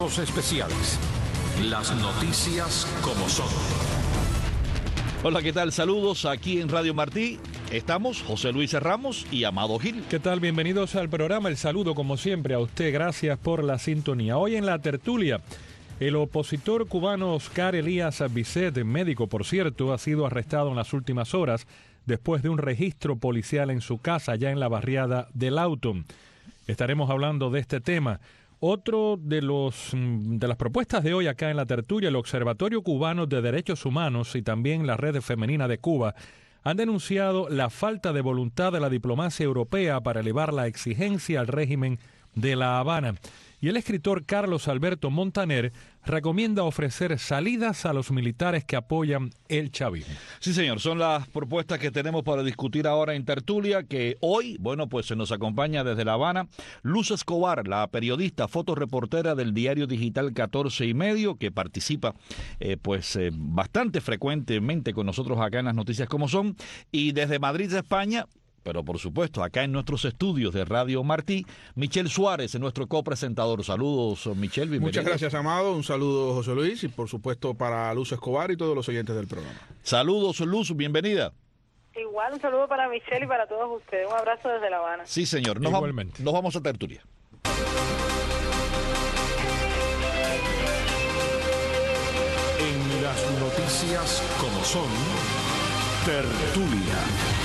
Especiales. Las noticias como son. Hola, ¿qué tal? Saludos aquí en Radio Martí. Estamos José Luis Ramos y Amado Gil. ¿Qué tal? Bienvenidos al programa. El saludo como siempre a usted. Gracias por la sintonía. Hoy en la tertulia, el opositor cubano Oscar Elías Bisset, médico por cierto, ha sido arrestado en las últimas horas después de un registro policial en su casa allá en la barriada de Lawton. Estaremos hablando de este tema. Otro de las propuestas de hoy acá en la tertulia, el Observatorio Cubano de Derechos Humanos y también la Red Femenina de Cuba han denunciado la falta de voluntad de la diplomacia europea para elevar la exigencia al régimen de La Habana. Y el escritor Carlos Alberto Montaner recomienda ofrecer salidas a los militares que apoyan el chavismo. Sí, señor, son las propuestas que tenemos para discutir ahora en tertulia, que hoy, pues se nos acompaña desde La Habana Luz Escobar, la periodista, fotoreportera del diario digital 14 y medio, que participa bastante frecuentemente con nosotros acá en las noticias como son, y desde Madrid, España. Pero por supuesto, acá en nuestros estudios de Radio Martí, Michel Suárez, nuestro copresentador. Saludos, Michel, bienvenido. Muchas gracias, Amado. Un saludo, José Luis, y por supuesto para Luz Escobar y todos los oyentes del programa. Saludos, Luz, bienvenida. Igual, un saludo para Michel y para todos ustedes. Un abrazo desde La Habana. Sí, señor. Igualmente. Nos vamos a tertulia. En las noticias como son, tertulia.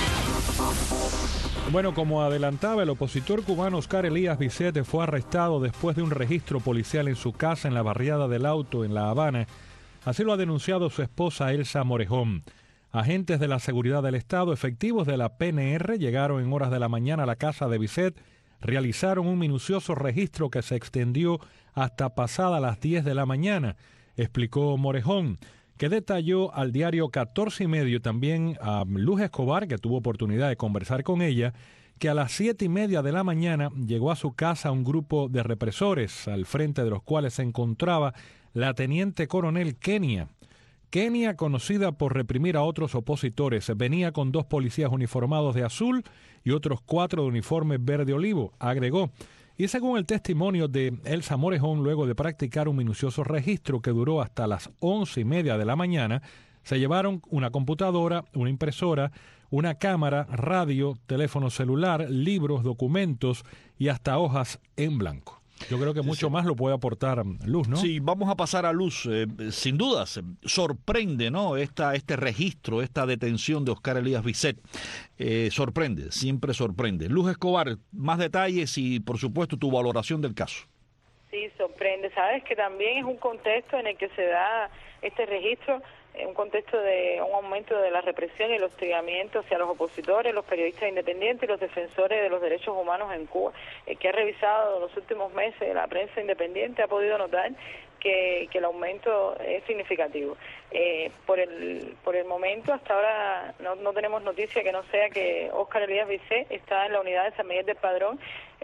Bueno, como adelantaba, el opositor cubano Oscar Elías Bisset fue arrestado después de un registro policial en su casa en la barriada del Auto, en La Habana. Así lo ha denunciado su esposa Elsa Morejón. Agentes de la seguridad del Estado, efectivos de la PNR, llegaron en horas de la mañana a la casa de Bisset, realizaron un minucioso registro que se extendió hasta pasada las 10 de la mañana, explicó Morejón, que detalló al diario 14 y medio, también a Luz Escobar, que tuvo oportunidad de conversar con ella, que a las 7:30 de la mañana llegó a su casa un grupo de represores, al frente de los cuales se encontraba la teniente coronel Kenia. Kenia, conocida por reprimir a otros opositores, venía con 2 policías uniformados de azul y otros 4 de uniforme verde olivo, agregó. Y según el testimonio de Elsa Morejón, luego de practicar un minucioso registro que duró hasta las 11:30 de la mañana, se llevaron una computadora, una impresora, una cámara, radio, teléfono celular, libros, documentos y hasta hojas en blanco. Yo creo que mucho más lo puede aportar Luz, ¿no? Sí, vamos a pasar a Luz. Sin dudas, sorprende, ¿no? Este registro, esta detención de Oscar Elías Bisset. Sorprende, siempre sorprende. Luz Escobar, más detalles y, por supuesto, tu valoración del caso. Sí, sorprende. Sabes que también es un contexto en el que se da este registro, un contexto de un aumento de la represión y el hostigamiento hacia los opositores, los periodistas independientes y los defensores de los derechos humanos en Cuba. El que ha revisado los últimos meses la prensa independiente ha podido notar que el aumento es significativo. Por el momento, hasta ahora no tenemos noticia que no sea que Oscar Elías Bisset está en la unidad de San Miguel del Padrón.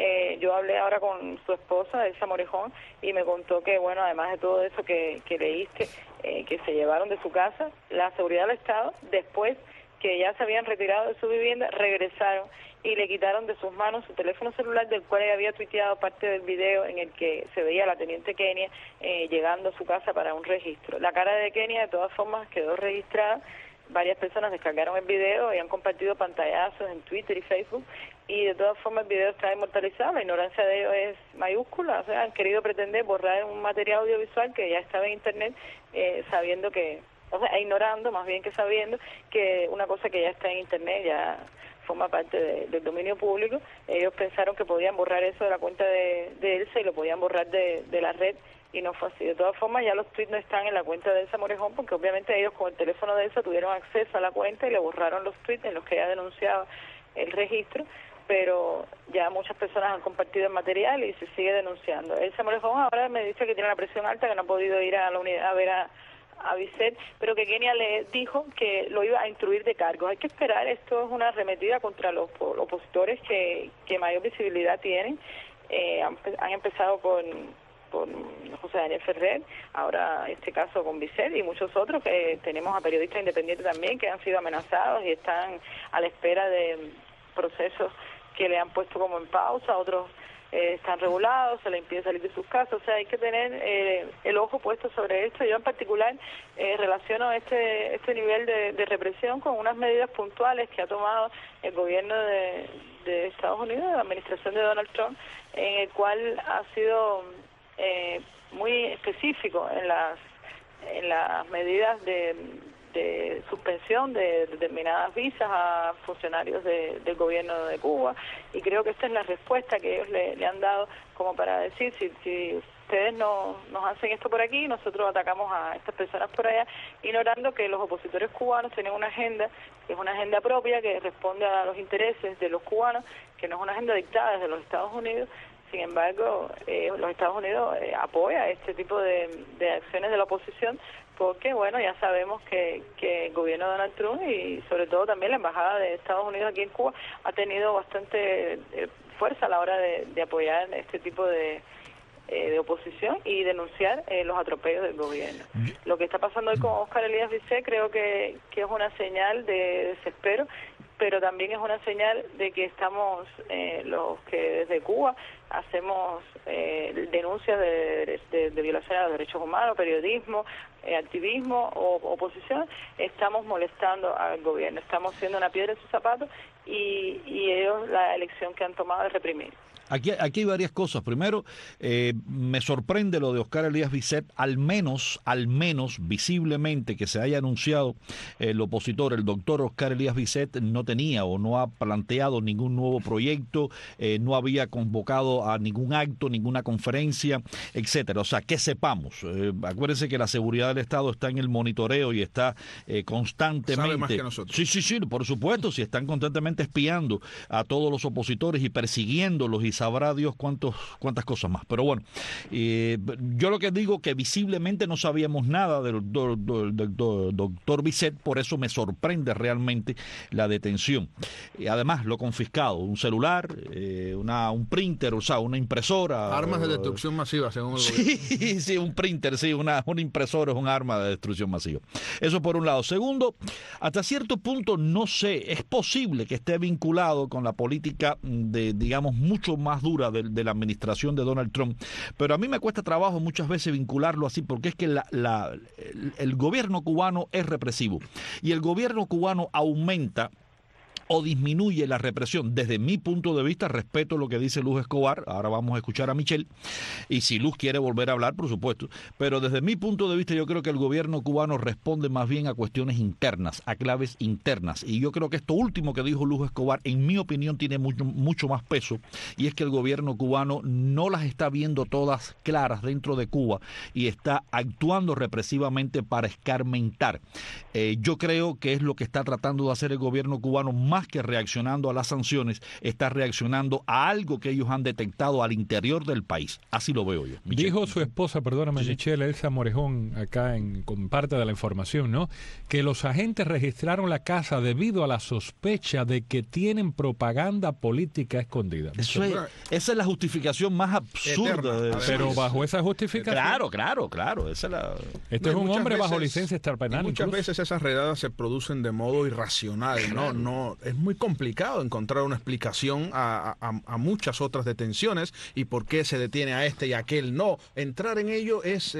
Yo hablé ahora con su esposa, Elsa Morejón, y me contó que, bueno, además de todo eso que leíste, que se llevaron de su casa, la seguridad del Estado, después que ya se habían retirado de su vivienda, regresaron y le quitaron de sus manos su teléfono celular, del cual ella había tuiteado parte del video en el que se veía a la teniente Kenia llegando a su casa para un registro. La cara de Kenia, de todas formas, quedó registrada. Varias personas descargaron el video y han compartido pantallazos en Twitter y Facebook, y de todas formas el video está inmortalizado. La ignorancia de ellos es mayúscula. O sea, han querido pretender borrar un material audiovisual que ya estaba en Internet, sabiendo que, o sea, ignorando más bien que sabiendo que una cosa que ya está en Internet ya forma parte del dominio público. Ellos pensaron que podían borrar eso de la cuenta de Elsa y lo podían borrar de la red, y no fue así. De todas formas, ya los tweets no están en la cuenta de Elsa Morejón, porque obviamente ellos con el teléfono de Elsa tuvieron acceso a la cuenta y le borraron los tweets en los que ella denunciaba el registro, pero ya muchas personas han compartido el material y se sigue denunciando. Elsa Morejón ahora me dice que tiene la presión alta, que no ha podido ir a la unidad a ver a Bisset, pero que Kenia le dijo que lo iba a instruir de cargos. Hay que esperar, esto es una arremetida contra los opositores que mayor visibilidad tienen. Han empezado con José Daniel Ferrer, ahora este caso con Bisset y muchos otros, que tenemos a periodistas independientes también que han sido amenazados y están a la espera de procesos que le han puesto como en pausa, otros están regulados, se les impide salir de sus casas, o sea, hay que tener el ojo puesto sobre esto. Yo en particular relaciono este nivel de represión con unas medidas puntuales que ha tomado el gobierno de Estados Unidos, la administración de Donald Trump, en el cual ha sido muy específico en las medidas de suspensión de determinadas visas a funcionarios del gobierno de Cuba, y creo que esta es la respuesta que ellos le han dado como para decir, si ustedes nos hacen esto por aquí, nosotros atacamos a estas personas por allá, ignorando que los opositores cubanos tienen una agenda, que es una agenda propia, que responde a los intereses de los cubanos, que no es una agenda dictada desde los Estados Unidos. Sin embargo, los Estados Unidos apoya este tipo de acciones de la oposición, porque, bueno, ya sabemos que el gobierno de Donald Trump y sobre todo también la Embajada de Estados Unidos aquí en Cuba ha tenido bastante fuerza a la hora de apoyar este tipo de oposición y denunciar los atropellos del gobierno. Lo que está pasando hoy con Óscar Elías Vicet creo que es una señal de desespero, pero también es una señal de que estamos, los que desde Cuba hacemos denuncias de violación a los derechos humanos, periodismo, activismo o oposición, estamos molestando al gobierno, estamos siendo una piedra en sus zapatos y ellos la elección que han tomado es reprimir. Aquí hay varias cosas. Primero, me sorprende lo de Óscar Elías Vicet, al menos visiblemente que se haya anunciado el opositor, el doctor Óscar Elías Vicet, no tenía o no ha planteado ningún nuevo proyecto, no había convocado a ningún acto, ninguna conferencia, etcétera. O sea, que sepamos. Acuérdense que la seguridad del Estado está en el monitoreo y está constantemente. Sabe más que nosotros. Sí, por supuesto, si están constantemente espiando a todos los opositores y persiguiéndolos y sabrá Dios cuántas cosas más. Pero bueno, yo lo que digo que visiblemente no sabíamos nada del doctor Vicet, por eso me sorprende realmente la detención. Además, lo confiscado, un celular, un printer, o sea, una impresora. Armas de destrucción masiva, según el gobierno. Sí, un printer, sí, una impresora es un arma de destrucción masiva. Eso por un lado. Segundo, hasta cierto punto, no sé, es posible que esté vinculado con la política digamos, mucho más dura de la administración de Donald Trump, pero a mí me cuesta trabajo muchas veces vincularlo así, porque es que el gobierno cubano es represivo y el gobierno cubano aumenta o disminuye la represión. Desde mi punto de vista, respeto lo que dice Luz Escobar, ahora vamos a escuchar a Michelle, y si Luz quiere volver a hablar, por supuesto, pero desde mi punto de vista yo creo que el gobierno cubano responde más bien a cuestiones internas, a claves internas, y yo creo que esto último que dijo Luz Escobar, en mi opinión, tiene mucho más peso, y es que el gobierno cubano no las está viendo todas claras dentro de Cuba, y está actuando represivamente para escarmentar. Yo creo que es lo que está tratando de hacer el gobierno cubano, más que reaccionando a las sanciones, está reaccionando a algo que ellos han detectado al interior del país. Así lo veo yo. Michelle. Dijo su esposa, perdóname, Sí. Michelle, Elsa Morejón, acá con parte de la información, ¿no? Que los agentes registraron la casa debido a la sospecha de que tienen propaganda política escondida. Esa es la justificación más absurda. Eterna, Pero bajo esa justificación. Claro. Esa es la... Este es un Muchas hombre bajo veces- licencia extrapenal. Muchas incluso. veces esas redadas se producen de modo irracional, no es muy complicado encontrar una explicación a muchas otras detenciones y por qué se detiene a este y a aquel no. Entrar en ello es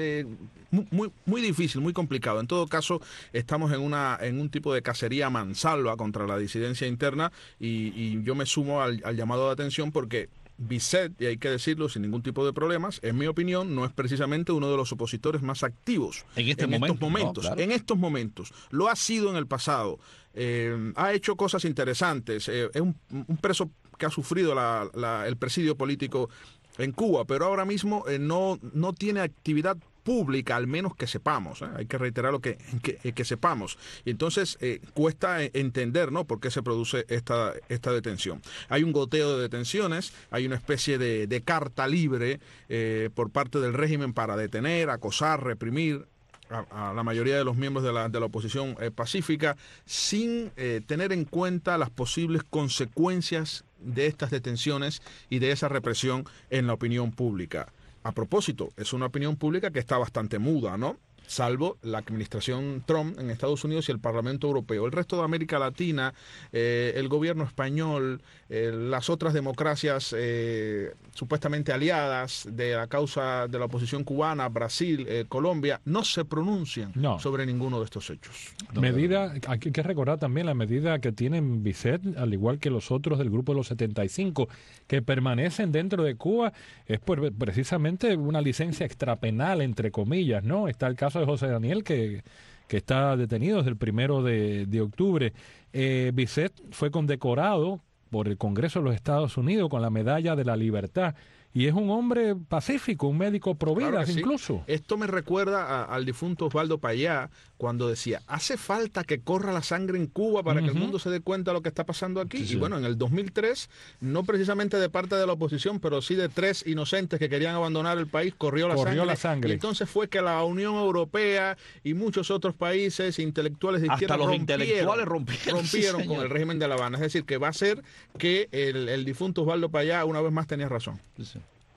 muy difícil, muy complicado. En todo caso, estamos en un tipo de cacería a mansalva contra la disidencia interna y yo me sumo al llamado de atención porque Vicet, y hay que decirlo sin ningún tipo de problemas, en mi opinión, no es precisamente uno de los opositores más activos En estos momentos. momentos, ¿no? Claro. En estos momentos. Lo ha sido en el pasado. Ha hecho cosas interesantes. Es un preso que ha sufrido el presidio político en Cuba, pero ahora mismo no tiene actividad pública, al menos que sepamos. Hay que reiterar lo que sepamos. Y entonces cuesta entender, ¿no?, por qué se produce esta detención. Hay un goteo de detenciones, hay una especie de carta libre por parte del régimen para detener, acosar, reprimir a la mayoría de los miembros de la oposición pacífica, sin tener en cuenta las posibles consecuencias de estas detenciones y de esa represión en la opinión pública. A propósito, es una opinión pública que está bastante muda, ¿no? salvo la administración Trump en Estados Unidos y el Parlamento Europeo. El resto de América Latina, el gobierno español, las otras democracias supuestamente aliadas de la causa de la oposición cubana, Brasil, Colombia, no se pronuncian sobre ninguno de estos hechos. Hay que recordar también la medida que tienen Bisset, al igual que los otros del grupo de los 75, que permanecen dentro de Cuba, es precisamente una licencia extrapenal, entre comillas, ¿no? Está el caso de José Daniel, que está detenido desde el 1 de octubre. Bisset fue condecorado por el Congreso de los Estados Unidos con la Medalla de la Libertad. Y es un hombre pacífico, un médico pro vida, incluso. Sí. Esto me recuerda al difunto Osvaldo Payá, cuando decía, hace falta que corra la sangre en Cuba para que el mundo se dé cuenta de lo que está pasando aquí. Sí, sí. Y bueno, en el 2003, no precisamente de parte de la oposición, pero sí de 3 inocentes que querían abandonar el país, corrió la sangre. Y entonces fue que la Unión Europea y muchos otros países intelectuales de izquierda rompieron con el régimen de La Habana. Es decir, que va a ser que el difunto Osvaldo Payá una vez más tenía razón. Sí.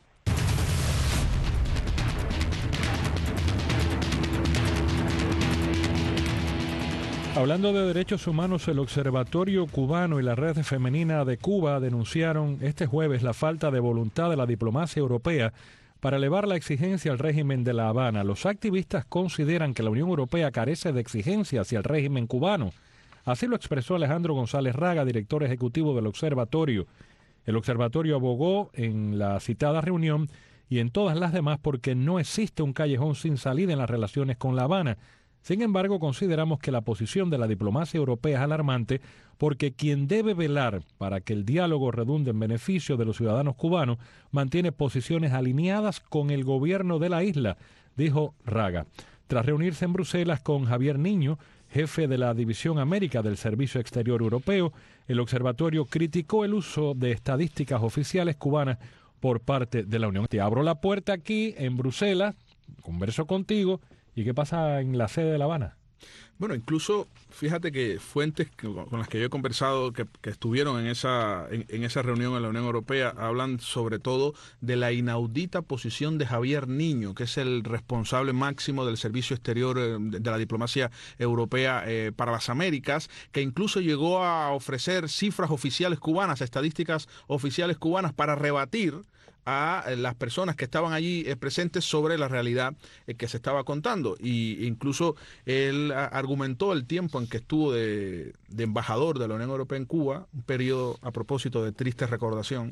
Hablando de derechos humanos, el Observatorio Cubano y la Red Femenina de Cuba denunciaron este jueves la falta de voluntad de la diplomacia europea para elevar la exigencia al régimen de La Habana. Los activistas consideran que la Unión Europea carece de exigencia hacia el régimen cubano. Así lo expresó Alejandro González Raga, director ejecutivo del observatorio. El observatorio abogó en la citada reunión y en todas las demás porque no existe un callejón sin salida en las relaciones con La Habana. Sin embargo, consideramos que la posición de la diplomacia europea es alarmante porque quien debe velar para que el diálogo redunde en beneficio de los ciudadanos cubanos mantiene posiciones alineadas con el gobierno de la isla, dijo Raga. Tras reunirse en Bruselas con Javier Niño, jefe de la División América del Servicio Exterior Europeo, el observatorio criticó el uso de estadísticas oficiales cubanas por parte de la Unión. Te abro la puerta aquí en Bruselas, converso contigo. ¿Y qué pasa en la sede de La Habana? Bueno, incluso fíjate que fuentes con las que yo he conversado que estuvieron en esa reunión en la Unión Europea hablan sobre todo de la inaudita posición de Javier Niño, que es el responsable máximo del servicio exterior de la diplomacia europea para las Américas, que incluso llegó a ofrecer cifras oficiales cubanas, estadísticas oficiales cubanas para rebatir a las personas que estaban allí presentes sobre la realidad que se estaba contando. Y incluso él argumentó el tiempo en que estuvo de embajador de la Unión Europea en Cuba, un periodo a propósito de triste recordación,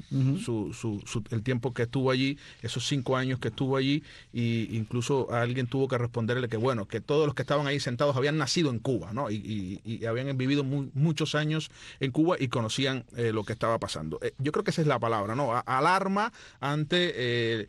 el tiempo que estuvo allí, esos 5 años que estuvo allí, y incluso alguien tuvo que responderle que bueno, que todos los que estaban ahí sentados habían nacido en Cuba, ¿no? Y habían vivido muchos años en Cuba y conocían lo que estaba pasando. Yo creo que esa es la palabra, ¿no? Alarma ante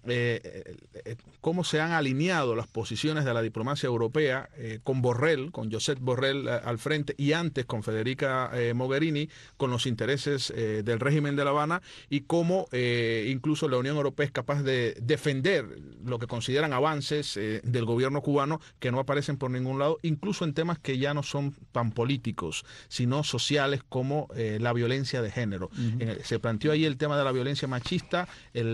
cómo se han alineado las posiciones de la diplomacia europea con Borrell, con Josep Borrell al frente, y antes con Federica Mogherini, con los intereses del régimen de La Habana, y cómo incluso la Unión Europea es capaz de defender lo que consideran avances del gobierno cubano que no aparecen por ningún lado, incluso en temas que ya no son tan políticos, sino sociales, como la violencia de género. Se planteó ahí el tema de la violencia machista,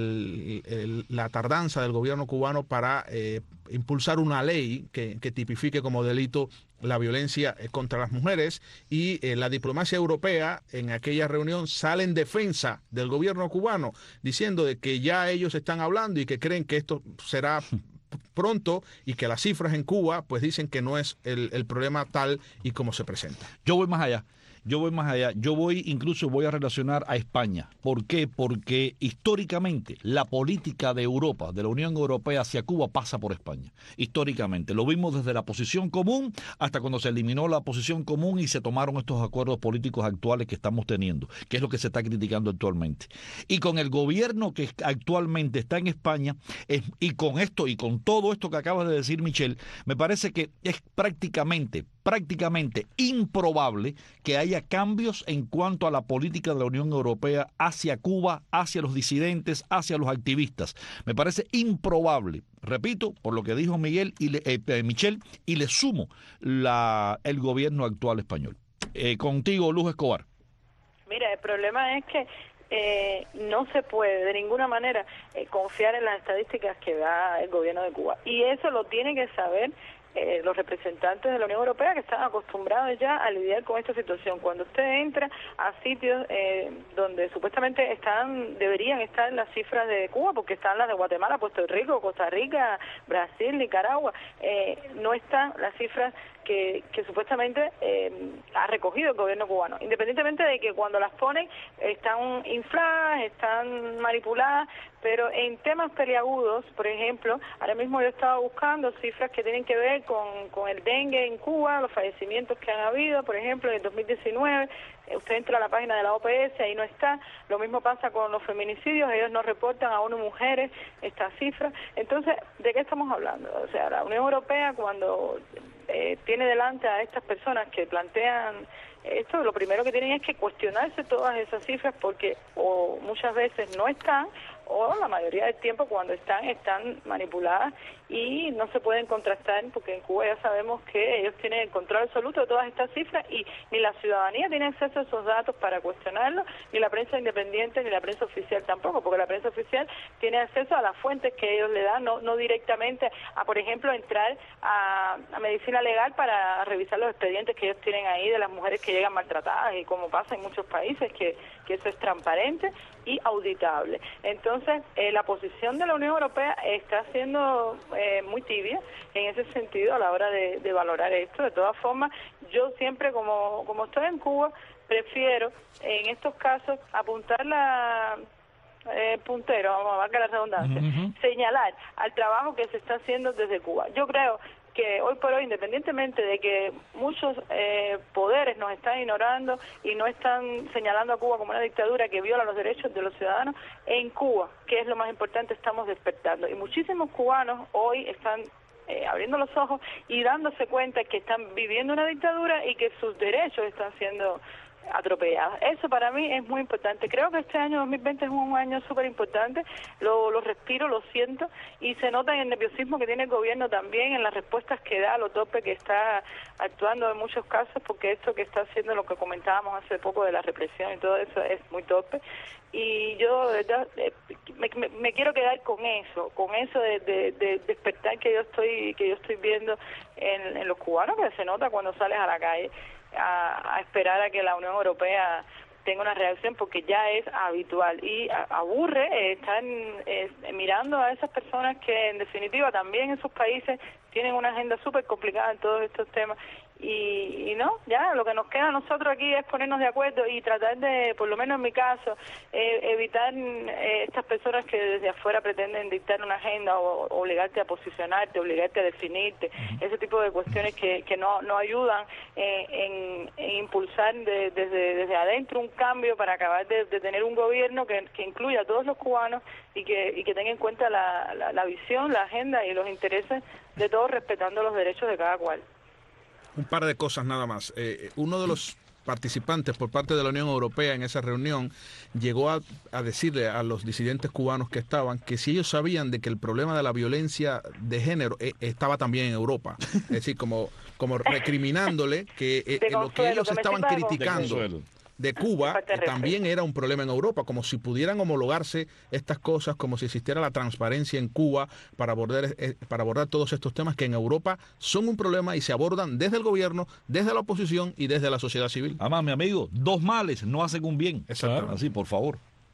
la tardanza del gobierno cubano para impulsar una ley que tipifique como delito la violencia contra las mujeres, y la diplomacia europea en aquella reunión sale en defensa del gobierno cubano, diciendo de que ya ellos están hablando y que creen que esto será pronto, y que las cifras en Cuba pues dicen que no es el problema tal y como se presenta. Yo voy más allá. Yo voy a relacionar a España. ¿Por qué? Porque históricamente la política de Europa, de la Unión Europea hacia Cuba, pasa por España. Históricamente. Lo vimos desde la posición común hasta cuando se eliminó la posición común y se tomaron estos acuerdos políticos actuales que estamos teniendo, que es lo que se está criticando actualmente. Y con el gobierno que actualmente está en España, y con esto y con todo esto que acabas de decir, Michelle, me parece que es prácticamente improbable que haya cambios en cuanto a la política de la Unión Europea hacia Cuba, hacia los disidentes, hacia los activistas. Me parece improbable, repito, por lo que dijo Michelle, y le sumo el gobierno actual español. Contigo, Luz Escobar. Mira, el problema es que no se puede de ninguna manera confiar en las estadísticas que da el gobierno de Cuba. Y eso lo tiene que saber los representantes de la Unión Europea, que están acostumbrados ya a lidiar con esta situación. Cuando usted entra a sitios donde supuestamente deberían estar las cifras de Cuba, porque están las de Guatemala, Puerto Rico, Costa Rica, Brasil, Nicaragua, no están las cifras que supuestamente ha recogido el gobierno cubano, independientemente de que cuando las ponen están infladas, están manipuladas, pero en temas peliagudos, por ejemplo, ahora mismo yo estaba buscando cifras que tienen que ver con el dengue en Cuba, los fallecimientos que han habido, por ejemplo, en el 2019, usted entra a la página de la OPS, ahí no está. Lo mismo pasa con los feminicidios, ellos no reportan a ONU Mujeres estas cifras. Entonces, ¿de qué estamos hablando? O sea, la Unión Europea, cuando tiene delante a estas personas que plantean esto, lo primero que tienen es que cuestionarse todas esas cifras, porque o muchas veces no están, o la mayoría del tiempo cuando están manipuladas y no se pueden contrastar, porque en Cuba ya sabemos que ellos tienen el control absoluto de todas estas cifras y ni la ciudadanía tiene acceso a esos datos para cuestionarlos, ni la prensa independiente, ni la prensa oficial tampoco, porque la prensa oficial tiene acceso a las fuentes que ellos le dan, no directamente a, por ejemplo, entrar a medicina legal para revisar los expedientes que ellos tienen ahí de las mujeres que llegan maltratadas, y como pasa en muchos países, que eso es transparente y auditable. Entonces, la posición de la Unión Europea está siendo muy tibia en ese sentido a la hora de valorar esto. De todas formas, yo siempre, como estoy en Cuba, prefiero en estos casos apuntar puntero, vamos a marcar la redundancia, señalar al trabajo que se está haciendo desde Cuba. Yo creo que hoy por hoy, independientemente de que muchos poderes nos están ignorando y no están señalando a Cuba como una dictadura que viola los derechos de los ciudadanos, en Cuba, que es lo más importante, estamos despertando. Y muchísimos cubanos hoy están abriendo los ojos y dándose cuenta que están viviendo una dictadura y que sus derechos están siendo atropellados. Eso para mí es muy importante. Creo que este año 2020 es un año súper importante, lo respiro, lo siento, y se nota en el nerviosismo que tiene el gobierno también, en las respuestas que da, lo torpe que está actuando en muchos casos, porque esto que está haciendo, lo que comentábamos hace poco de la represión y todo eso, es muy torpe. Y yo de verdad me quiero quedar con eso de despertar que yo estoy viendo en los cubanos, que se nota cuando sales a la calle a esperar a que la Unión Europea tenga una reacción, porque ya es habitual y aburre estar mirando a esas personas que en definitiva también en sus países tienen una agenda súper complicada en todos estos temas. Y no, ya lo que nos queda a nosotros aquí es ponernos de acuerdo y tratar de, por lo menos en mi caso, evitar estas personas que desde afuera pretenden dictar una agenda o obligarte a posicionarte, obligarte a definirte, ese tipo de cuestiones que no ayudan en impulsar desde adentro un cambio para acabar de tener un gobierno que incluya a todos los cubanos y que tenga en cuenta la visión, la agenda y los intereses de todos, respetando los derechos de cada cual. Un par de cosas nada más. Uno de los participantes por parte de la Unión Europea en esa reunión llegó a decirle a los disidentes cubanos que estaban que si ellos sabían de que el problema de la violencia de género estaba también en Europa, es decir, como recriminándole que lo que ellos estaban criticando de Cuba también era un problema en Europa, como si pudieran homologarse estas cosas, como si existiera la transparencia en Cuba para abordar todos estos temas que en Europa son un problema y se abordan desde el gobierno, desde la oposición y desde la sociedad civil. Además, mi amigo, 2 males no hacen un bien. Exacto. Así, por favor.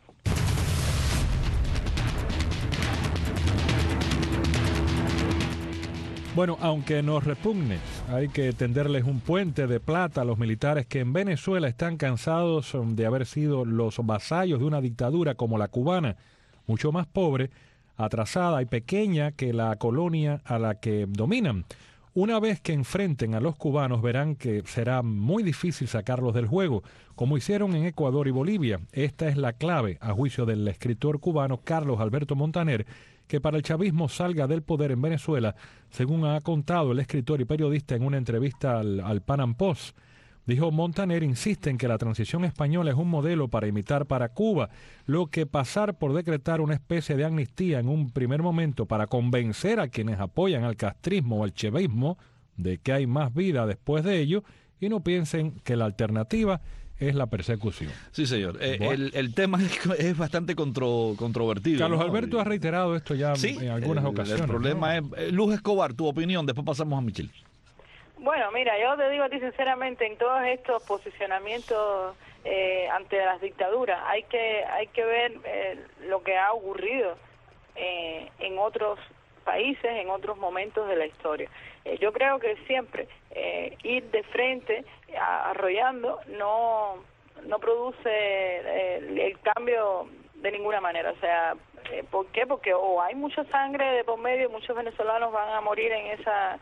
Bueno, aunque nos repugne, hay que tenderles un puente de plata a los militares que en Venezuela están cansados de haber sido los vasallos de una dictadura como la cubana, mucho más pobre, atrasada y pequeña que la colonia a la que dominan. Una vez que enfrenten a los cubanos, verán que será muy difícil sacarlos del juego, como hicieron en Ecuador y Bolivia. Esta es la clave, a juicio del escritor cubano Carlos Alberto Montaner, que para el chavismo salga del poder en Venezuela, según ha contado el escritor y periodista en una entrevista al Pan Am Post. Dijo: Montaner insiste en que la transición española es un modelo para imitar para Cuba, lo que pasar por decretar una especie de amnistía en un primer momento para convencer a quienes apoyan al castrismo o al chavismo de que hay más vida después de ello y no piensen que la alternativa es la persecución. Sí, señor. Bueno. El tema es bastante controvertido. Carlos ¿no? Alberto ha reiterado esto ya Sí, en algunas ocasiones. El problema es, Luz Escobar, tu opinión, después pasamos a Michelle. Bueno, mira, yo te digo a ti sinceramente, en todos estos posicionamientos ante las dictaduras, hay que ver lo que ha ocurrido en otros países, en otros momentos de la historia. Yo creo que siempre ir de frente, arrollando, no produce el cambio de ninguna manera. O sea, ¿por qué? Porque o hay mucha sangre de por medio, muchos venezolanos van a morir en esa...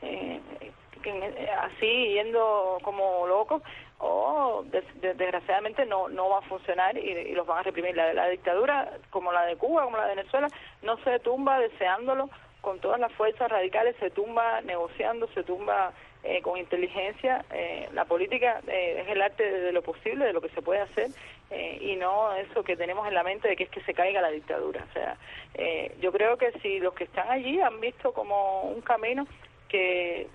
así yendo como locos, o desgraciadamente no va a funcionar y los van a reprimir. La dictadura, como la de Cuba, como la de Venezuela, no se tumba deseándolo con todas las fuerzas radicales, se tumba negociando, se tumba con inteligencia. La política es el arte de lo posible, de lo que se puede hacer, y no eso que tenemos en la mente de que es que se caiga la dictadura. O sea, yo creo que si los que están allí han visto como un camino que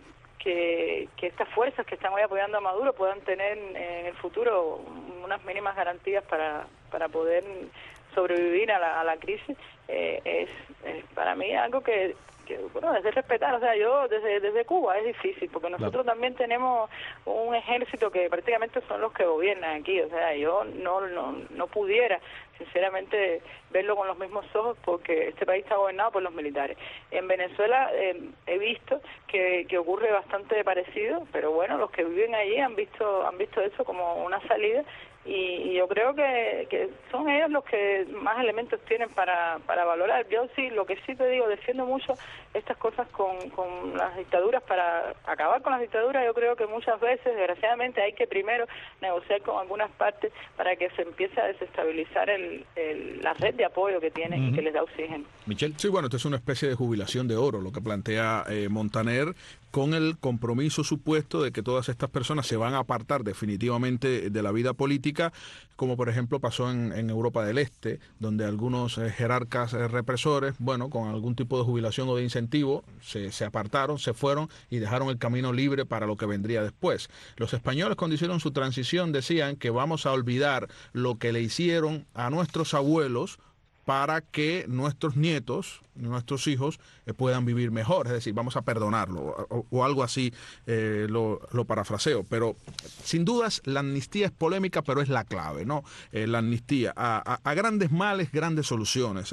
estas fuerzas que están hoy apoyando a Maduro puedan tener en el futuro unas mínimas garantías para poder sobrevivir a la crisis, es para mí algo que bueno, es de respetar. O sea, yo desde Cuba es difícil, porque nosotros también tenemos un ejército que prácticamente son los que gobiernan aquí. O sea, yo no pudiera sinceramente verlo con los mismos ojos, porque este país está gobernado por los militares. En Venezuela he visto que ocurre bastante parecido, pero bueno, los que viven allí han visto eso como una salida, y yo creo que son ellos los que más elementos tienen para valorar. Yo sí, lo que sí te digo, defiendo mucho estas cosas con las dictaduras, para acabar con las dictaduras. Yo creo que muchas veces, desgraciadamente, hay que primero negociar con algunas partes para que se empiece a desestabilizar la red de apoyo que tienen y que les da oxígeno. Michelle. Sí, bueno, esto es una especie de jubilación de oro, lo que plantea Montaner, con el compromiso supuesto de que todas estas personas se van a apartar definitivamente de la vida política, como por ejemplo pasó en Europa del Este, donde algunos jerarcas represores, bueno, con algún tipo de jubilación o de incentivo, se apartaron, se fueron y dejaron el camino libre para lo que vendría después. Los españoles, cuando hicieron su transición, decían que vamos a olvidar lo que le hicieron a nuestros abuelos para que nuestros nietos, nuestros hijos, puedan vivir mejor. Es decir, vamos a perdonarlo, o algo así, lo parafraseo. Pero, sin dudas, la amnistía es polémica, pero es la clave, ¿no? La amnistía. A grandes males, grandes soluciones.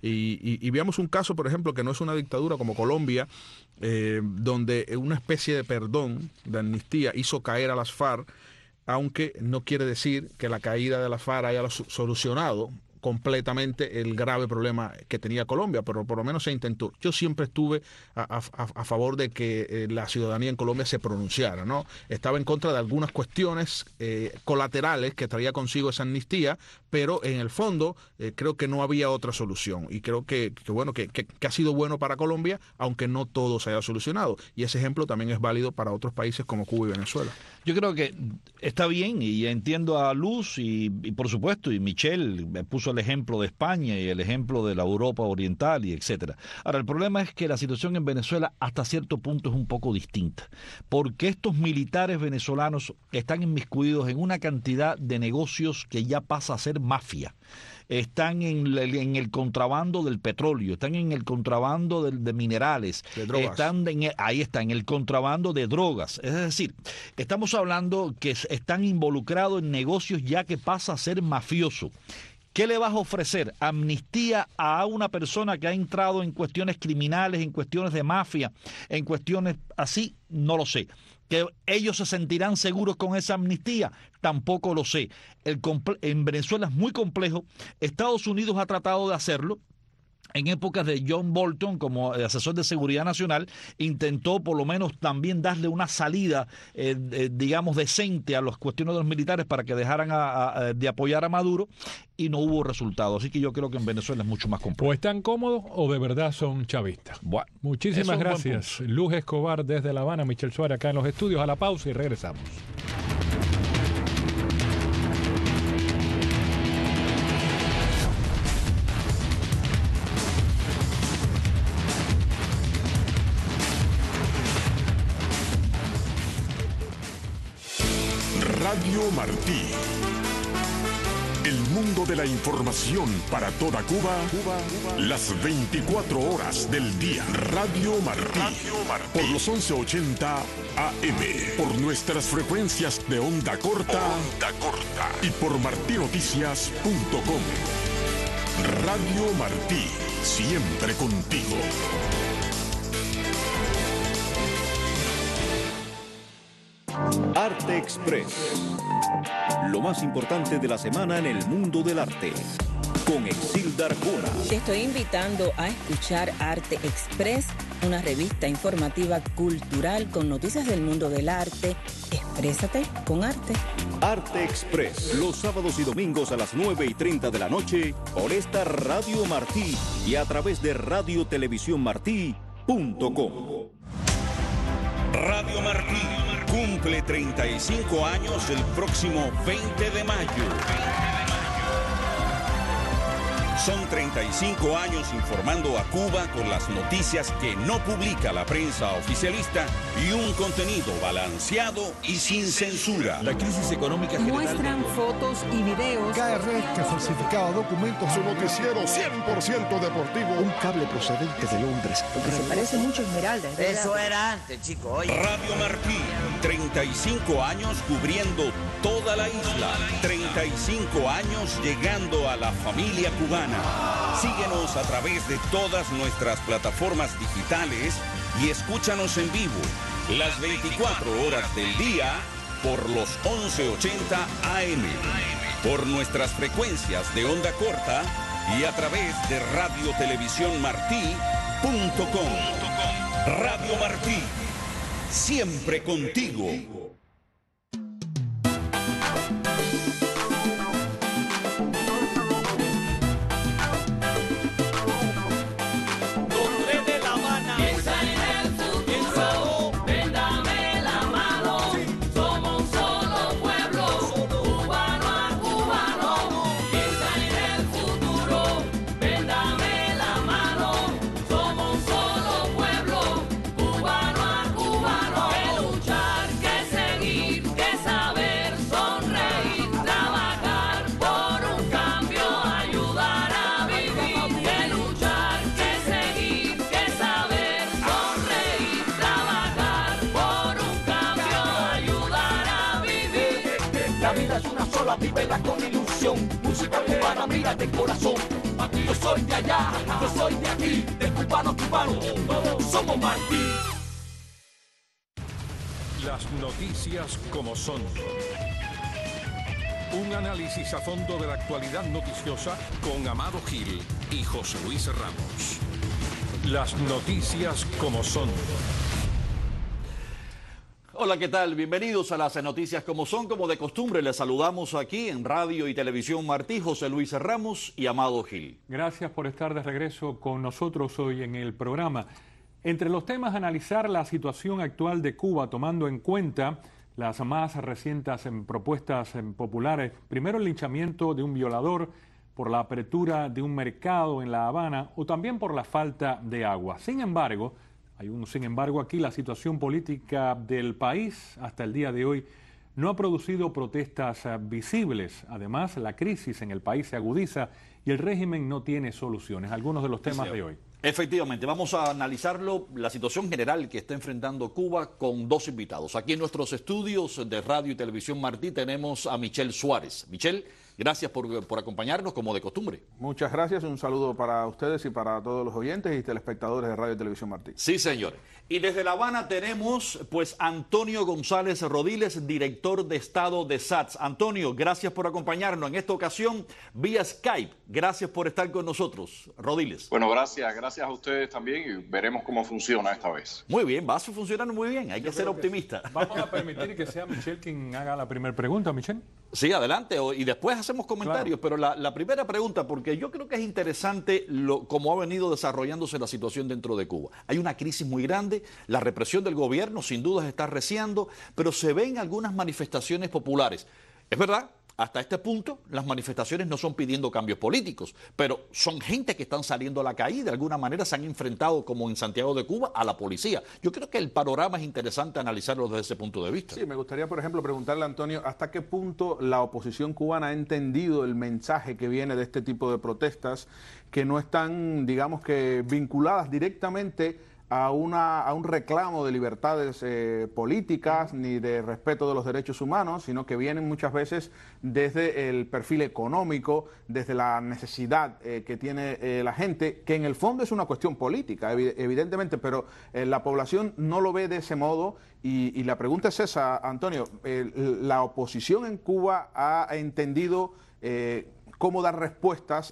Y veamos un caso, por ejemplo, que no es una dictadura como Colombia, donde una especie de perdón, de amnistía, hizo caer a las FARC, aunque no quiere decir que la caída de las FARC haya solucionado completamente el grave problema que tenía Colombia, pero por lo menos se intentó. Yo siempre estuve a favor de que la ciudadanía en Colombia se pronunciara, ¿no? Estaba en contra de algunas cuestiones colaterales que traía consigo esa amnistía, pero en el fondo creo que no había otra solución, y creo que ha sido bueno para Colombia, aunque no todo se haya solucionado, y ese ejemplo también es válido para otros países como Cuba y Venezuela. Yo creo que está bien, y entiendo a Luz y por supuesto, y Michelle puso el ejemplo de España y el ejemplo de la Europa Oriental y etcétera. Ahora, el problema es que la situación en Venezuela hasta cierto punto es un poco distinta, porque estos militares venezolanos están inmiscuidos en una cantidad de negocios que ya pasa a ser mafia. Están en el contrabando del petróleo, están en el contrabando de minerales, de drogas. Ahí está, en el contrabando de drogas. Es decir, estamos hablando que están involucrados en negocios ya que pasa a ser mafioso. ¿Qué le vas a ofrecer? ¿Amnistía a una persona que ha entrado en cuestiones criminales, en cuestiones de mafia, en cuestiones así? No lo sé. ¿Que ellos se sentirán seguros con esa amnistía? Tampoco lo sé. En Venezuela es muy complejo. Estados Unidos ha tratado de hacerlo. En épocas de John Bolton, como asesor de seguridad nacional, intentó por lo menos también darle una salida, digamos, decente a las cuestiones de los militares para que dejaran de apoyar a Maduro, y no hubo resultado. Así que yo creo que en Venezuela es mucho más complejo. ¿O están cómodos o de verdad son chavistas? Bueno, muchísimas gracias. Luz Escobar desde La Habana, Michelle Suárez acá en los estudios. A la pausa y regresamos. Radio Martí. El mundo de la información para toda Cuba, las 24 horas del día. Radio Martí. Por los 1180 AM. Por nuestras frecuencias de onda corta. Y por martinoticias.com. Radio Martí. Siempre contigo. Arte Express. Lo más importante de la semana en el mundo del arte. Con Exilda Arjona. Te estoy invitando a escuchar Arte Express, una revista informativa cultural con noticias del mundo del arte. Exprésate con arte. Arte Express, los sábados y domingos a las 9:30 de la noche por esta Radio Martí y a través de radiotelevisiónmartí.com. Radio Martí cumple 35 años el próximo 20 de mayo. Son 35 años informando a Cuba con las noticias que no publica la prensa oficialista y un contenido balanceado y sin censura. La crisis económica general. Muestran fotos y videos. KRS que falsificaba documentos. Su noticiero 100% deportivo. Un cable procedente de Londres. Porque se parece mucho a Esmeralda. Eso era antes, chicos. Radio Martí, 35 años cubriendo toda la isla. 35 años llegando a la familia cubana. Síguenos a través de todas nuestras plataformas digitales y escúchanos en vivo las 24 horas del día por los 1180 AM, por nuestras frecuencias de onda corta y a través de radiotelevisiónmartí.com. Radio Martí, siempre contigo. Vívela con ilusión, música cubana, mira de corazón. Yo soy de allá, yo soy de aquí, de cubano a cubano, somos Martí. Las noticias como son. Un análisis a fondo de la actualidad noticiosa con Amado Gil y José Luis Ramos. Las noticias como son. Hola, ¿qué tal? Bienvenidos a las noticias como son. Como de costumbre, les saludamos aquí en Radio y Televisión Martí, José Luis Ramos y Amado Gil. Gracias por estar de regreso con nosotros hoy en el programa. Entre los temas, analizar la situación actual de Cuba, tomando en cuenta las más recientes propuestas populares. Primero, el linchamiento de un violador por la apertura de un mercado en La Habana o también por la falta de agua. Sin embargo, aquí, la situación política del país hasta el día de hoy no ha producido protestas visibles. Además, la crisis en el país se agudiza y el régimen no tiene soluciones. Algunos de los temas de hoy. Efectivamente, vamos a analizarlo, la situación general que está enfrentando Cuba con dos invitados. Aquí en nuestros estudios de Radio y Televisión Martí tenemos a Michel Suárez. Michel, gracias por acompañarnos como de costumbre. Muchas gracias, un saludo para ustedes y para todos los oyentes y telespectadores de Radio y Televisión Martí. Sí, señor. Y desde La Habana tenemos pues Antonio González Rodiles, director de Estado de SATS. Antonio, gracias por acompañarnos en esta ocasión vía Skype. Gracias por estar con nosotros, Rodiles. Bueno, gracias a ustedes también y veremos cómo funciona esta vez. Muy bien, va a funcionar muy bien, hay que ser optimista. Vamos a permitir que sea Michel quien haga la primera pregunta, Michel. Sí, adelante, y después hacemos comentarios, claro. Pero la primera pregunta, porque yo creo que es interesante cómo ha venido desarrollándose la situación dentro de Cuba. Hay una crisis muy grande, la represión del gobierno sin duda está arreciando, pero se ven algunas manifestaciones populares. Es verdad, hasta este punto las manifestaciones no son pidiendo cambios políticos, pero son gente que están saliendo a la calle y de alguna manera se han enfrentado, como en Santiago de Cuba, a la policía. Yo creo que el panorama es interesante analizarlo desde ese punto de vista. Sí, me gustaría, por ejemplo, preguntarle a Antonio hasta qué punto la oposición cubana ha entendido el mensaje que viene de este tipo de protestas, que no están, digamos que, vinculadas directamente a un reclamo de libertades políticas ni de respeto de los derechos humanos, sino que vienen muchas veces desde el perfil económico, desde la necesidad que tiene la gente, que en el fondo es una cuestión política, evidentemente, pero la población no lo ve de ese modo. Y la pregunta es esa, Antonio, ¿la oposición en Cuba ha entendido cómo dar respuestas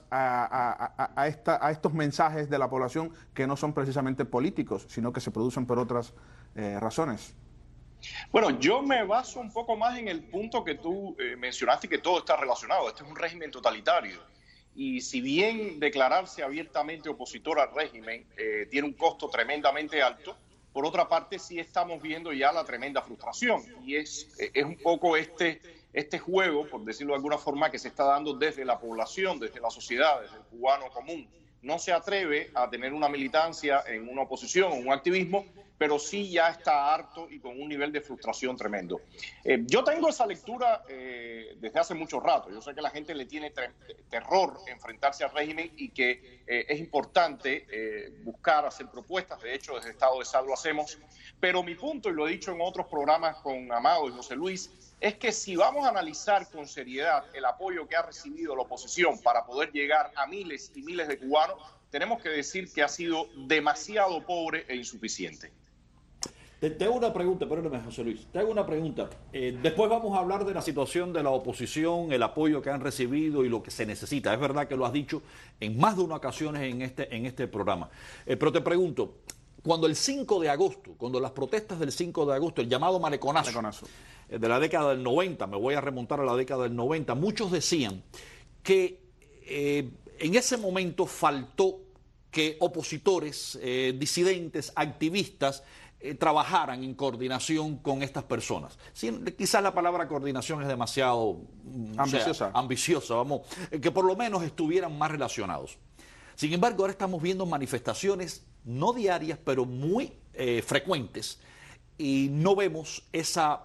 a estos mensajes de la población que no son precisamente políticos, sino que se producen por otras razones? Bueno, yo me baso un poco más en el punto que tú mencionaste, que todo está relacionado. Este es un régimen totalitario. Y si bien declararse abiertamente opositor al régimen tiene un costo tremendamente alto, por otra parte sí estamos viendo ya la tremenda frustración. Y es un poco este juego, por decirlo de alguna forma, que se está dando desde la población, desde la sociedad, desde el cubano común. No se atreve a tener una militancia en una oposición, en un activismo, pero sí ya está harto y con un nivel de frustración tremendo. Yo tengo esa lectura desde hace mucho rato. Yo sé que la gente le tiene terror enfrentarse al régimen y que es importante buscar hacer propuestas. De hecho, desde Estado de Sal lo hacemos. Pero mi punto, y lo he dicho en otros programas con Amado y José Luis, es que si vamos a analizar con seriedad el apoyo que ha recibido la oposición para poder llegar a miles y miles de cubanos, tenemos que decir que ha sido demasiado pobre e insuficiente. Te hago una pregunta, perdóname, José Luis, te hago una pregunta. Después vamos a hablar de la situación de la oposición, el apoyo que han recibido y lo que se necesita. Es verdad que lo has dicho en más de una ocasión en este programa. Pero te pregunto, cuando el 5 de agosto, cuando las protestas del 5 de agosto, el llamado maleconazo. De la década del 90, me voy a remontar a la década del 90, muchos decían que en ese momento faltó que opositores, disidentes, activistas, trabajaran en coordinación con estas personas. Sí, quizás la palabra coordinación es demasiado ambiciosa, vamos, que por lo menos estuvieran más relacionados. Sin embargo, ahora estamos viendo manifestaciones no diarias, pero muy frecuentes, y no vemos esa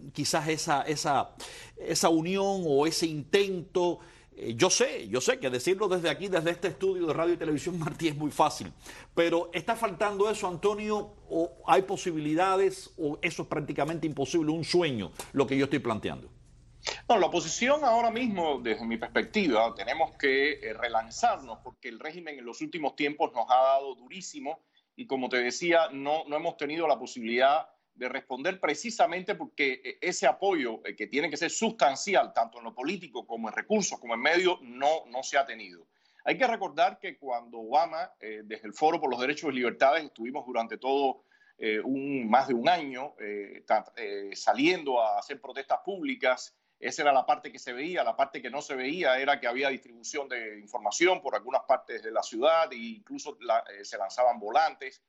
unión o ese intento. Yo sé que decirlo desde aquí, desde este estudio de Radio y Televisión Martí, es muy fácil, pero ¿está faltando eso, Antonio? ¿O hay posibilidades? ¿O eso es prácticamente imposible, un sueño, lo que yo estoy planteando? No, la oposición ahora mismo, desde mi perspectiva, tenemos que relanzarnos, porque el régimen en los últimos tiempos nos ha dado durísimo y, como te decía, no hemos tenido la posibilidad de responder, precisamente porque ese apoyo que tiene que ser sustancial, tanto en lo político como en recursos, como en medios, no se ha tenido. Hay que recordar que cuando Obama, desde el Foro por los Derechos y Libertades, estuvimos durante todo más de un año saliendo a hacer protestas públicas. Esa era la parte que se veía. La parte que no se veía era que había distribución de información por algunas partes de la ciudad e incluso se lanzaban volantes.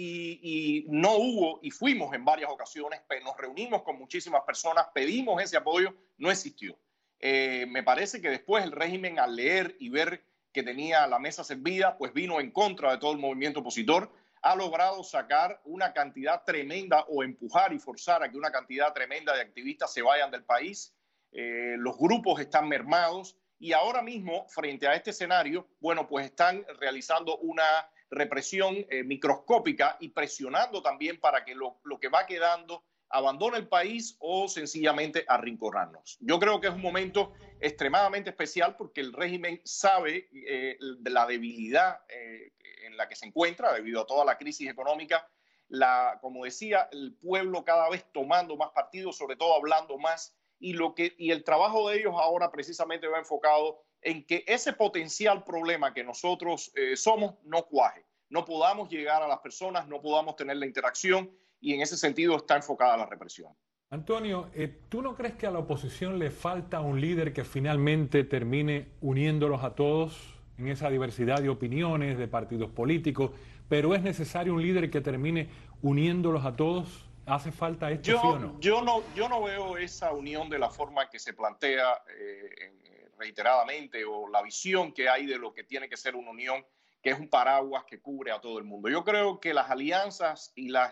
Y no hubo, y fuimos en varias ocasiones, nos reunimos con muchísimas personas, pedimos ese apoyo, no existió. Me parece que después el régimen, al leer y ver que tenía la mesa servida, pues vino en contra de todo el movimiento opositor, ha logrado sacar una cantidad tremenda o empujar y forzar a que una cantidad tremenda de activistas se vayan del país. Los grupos están mermados y ahora mismo, frente a este escenario, bueno, pues están realizando una represión microscópica y presionando también para que lo que va quedando abandone el país o sencillamente arrinconarnos. Yo creo que es un momento extremadamente especial porque el régimen sabe de la debilidad en la que se encuentra debido a toda la crisis económica. Como decía, el pueblo cada vez tomando más partido, sobre todo hablando más, y el trabajo de ellos ahora precisamente va enfocado en que ese potencial problema que nosotros somos no cuaje, no podamos llegar a las personas, no podamos tener la interacción, y en ese sentido está enfocada la represión. Antonio, ¿tú no crees que a la oposición le falta un líder que finalmente termine uniéndolos a todos en esa diversidad de opiniones, de partidos políticos, pero es necesario un líder que termine uniéndolos a todos? ¿Hace falta esto, sí o no? Yo no veo esa unión de la forma que se plantea reiteradamente, o la visión que hay de lo que tiene que ser una unión, que es un paraguas que cubre a todo el mundo. Yo creo que las alianzas y las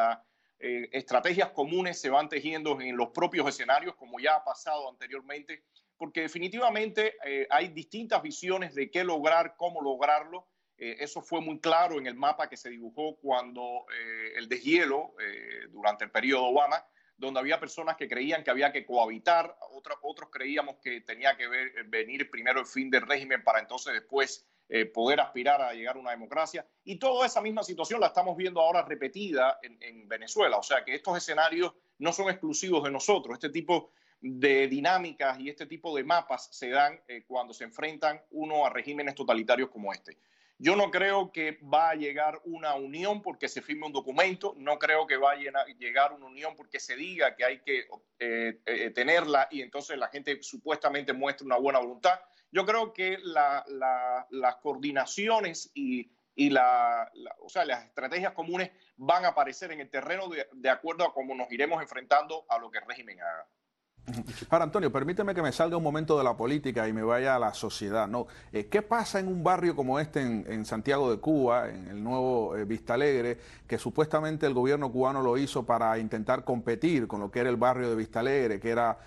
estrategias comunes se van tejiendo en los propios escenarios, como ya ha pasado anteriormente, porque definitivamente hay distintas visiones de qué lograr, cómo lograrlo. Eso fue muy claro en el mapa que se dibujó cuando el deshielo durante el periodo Obama, donde había personas que creían que había que cohabitar, otros creíamos que tenía que venir primero el fin del régimen para entonces después poder aspirar a llegar a una democracia. Y toda esa misma situación la estamos viendo ahora repetida en Venezuela. O sea que estos escenarios no son exclusivos de nosotros. Este tipo de dinámicas y este tipo de mapas se dan cuando se enfrentan uno a regímenes totalitarios como este. Yo no creo que va a llegar una unión porque se firme un documento, no creo que vaya a llegar una unión porque se diga que hay que tenerla y entonces la gente supuestamente muestre una buena voluntad. Yo creo que las coordinaciones y las estrategias comunes van a aparecer en el terreno de acuerdo a cómo nos iremos enfrentando a lo que el régimen haga. Ahora, Antonio, permíteme que me salga un momento de la política y me vaya a la sociedad, ¿no? ¿Qué pasa en un barrio como este en Santiago de Cuba, en el nuevo Vista Alegre, que supuestamente el gobierno cubano lo hizo para intentar competir con lo que era el barrio de Vista Alegre, que era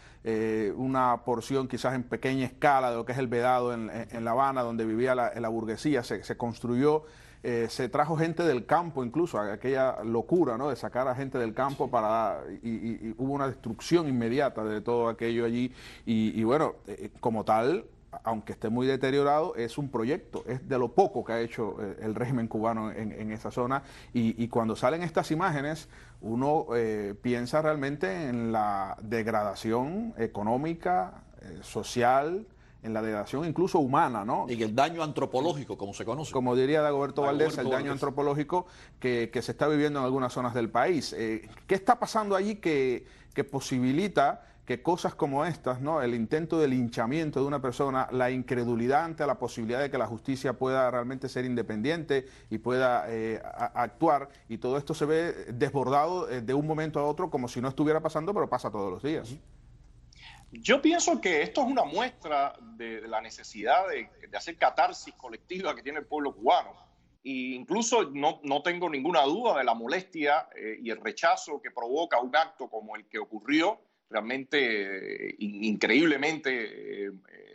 una porción quizás en pequeña escala de lo que es el Vedado en La Habana, donde vivía la burguesía? Se construyó, se trajo gente del campo, incluso aquella locura, ¿no?, de sacar a gente del campo y hubo una destrucción inmediata de todo aquello allí y bueno, como tal, aunque esté muy deteriorado, es un proyecto, es de lo poco que ha hecho el régimen cubano en esa zona y cuando salen estas imágenes uno piensa realmente en la degradación económica, social, en la degradación incluso humana, ¿no? Y el daño antropológico, como se conoce. Como diría Dagoberto Valdés, el daño antropológico que se está viviendo en algunas zonas del país. ¿Qué está pasando allí que posibilita que cosas como estas, ¿no?, el intento de linchamiento de una persona, la incredulidad ante la posibilidad de que la justicia pueda realmente ser independiente y pueda actuar, y todo esto se ve desbordado de un momento a otro como si no estuviera pasando, pero pasa todos los días? Yo pienso que esto es una muestra de la necesidad de hacer catarsis colectiva que tiene el pueblo cubano. E incluso no tengo ninguna duda de la molestia y el rechazo que provoca un acto como el que ocurrió, realmente increíblemente,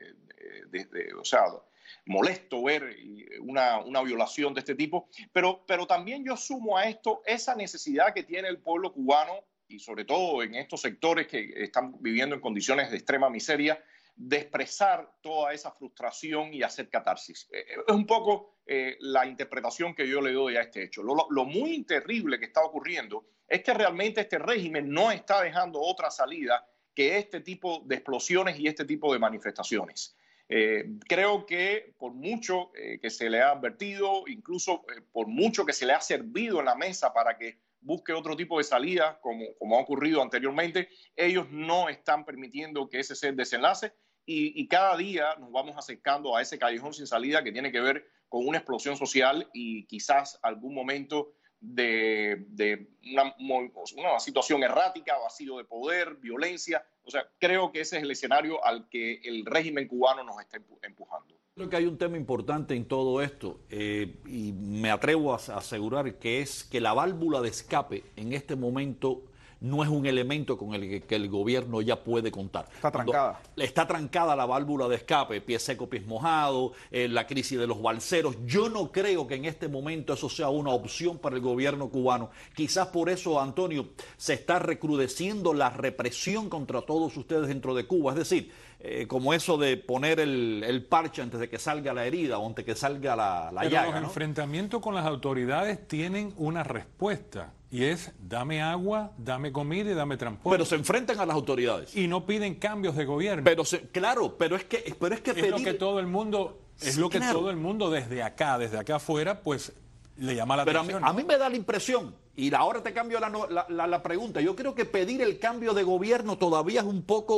molesto ver una violación de este tipo. Pero también yo sumo a esto esa necesidad que tiene el pueblo cubano, y sobre todo en estos sectores que están viviendo en condiciones de extrema miseria, de expresar toda esa frustración y hacer catarsis. Es un poco la interpretación que yo le doy a este hecho. Lo muy terrible que está ocurriendo es que realmente este régimen no está dejando otra salida que este tipo de explosiones y este tipo de manifestaciones. Creo que por mucho que se le ha advertido, incluso por mucho que se le ha servido en la mesa para que busque otro tipo de salida, como ha ocurrido anteriormente, ellos no están permitiendo que ese sea el desenlace y cada día nos vamos acercando a ese callejón sin salida que tiene que ver con una explosión social y quizás algún momento de una situación errática, vacío de poder, violencia. O sea, creo que ese es el escenario al que el régimen cubano nos está empujando. Creo que hay un tema importante en todo esto y me atrevo a asegurar que es que la válvula de escape en este momento no es un elemento con el que el gobierno ya puede contar. Está trancada. Está trancada la válvula de escape, pie seco, pies mojados, la crisis de los balseros. Yo no creo que en este momento eso sea una opción para el gobierno cubano. Quizás por eso, Antonio, se está recrudeciendo la represión contra todos ustedes dentro de Cuba. Es decir, como eso de poner el parche antes de que salga la herida o antes de que salga la llaga. Los enfrentamientos con las autoridades tienen una respuesta. Y es, dame agua, dame comida y dame transporte. Pero se enfrentan a las autoridades. Y no piden cambios de gobierno. Claro, pero es que pedir... lo que todo el mundo, todo el mundo desde acá afuera, pues le llama la atención. A mí me da la impresión, y ahora te cambio la pregunta, yo creo que pedir el cambio de gobierno todavía es un poco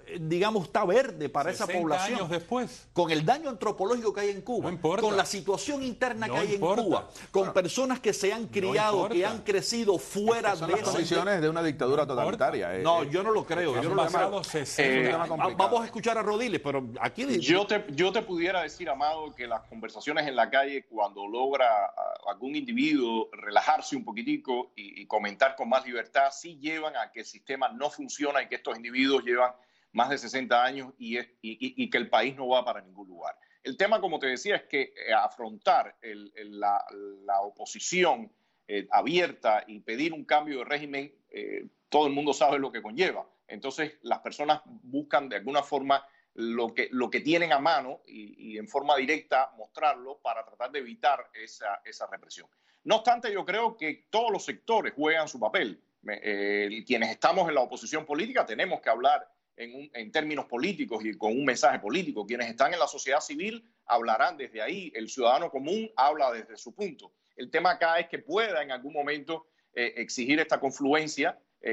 digamos, está verde para esa población. 60 años después. Con el daño antropológico que hay en Cuba, con la situación interna que hay en Cuba, con personas que se han criado, que han crecido fuera son de las condiciones de una dictadura totalitaria. No, yo no lo creo. Vamos a escuchar a Rodiles, pero aquí... Yo te pudiera decir, Amado, que las conversaciones en la calle, cuando logra algún individuo relajarse un poquitico y comentar con más libertad, sí llevan a que el sistema no funciona y que estos individuos llevan más de 60 años y que el país no va para ningún lugar. El tema, como te decía, es que afrontar la oposición abierta y pedir un cambio de régimen, todo el mundo sabe lo que conlleva. Entonces, las personas buscan de alguna forma lo que tienen a mano y en forma directa mostrarlo para tratar de evitar esa represión. No obstante, yo creo que todos los sectores juegan su papel. Quienes estamos en la oposición política tenemos que hablar en términos políticos y con un mensaje político. Quienes están en la sociedad civil hablarán desde ahí. El ciudadano común habla desde su punto. El tema acá es que pueda en algún momento existir esta confluencia,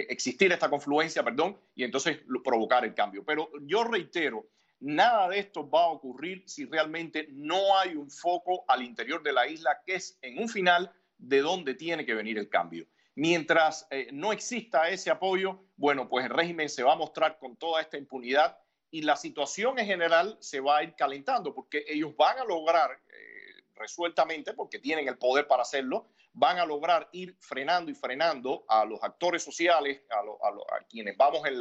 y entonces provocar el cambio. Pero yo reitero, nada de esto va a ocurrir si realmente no hay un foco al interior de la isla, que es en un final de donde tiene que venir el cambio. Mientras no exista ese apoyo, bueno, pues el régimen se va a mostrar con toda esta impunidad y la situación en general se va a ir calentando porque ellos van a lograr resueltamente, porque tienen el poder para hacerlo, van a lograr ir frenando a los actores sociales, a quienes vamos en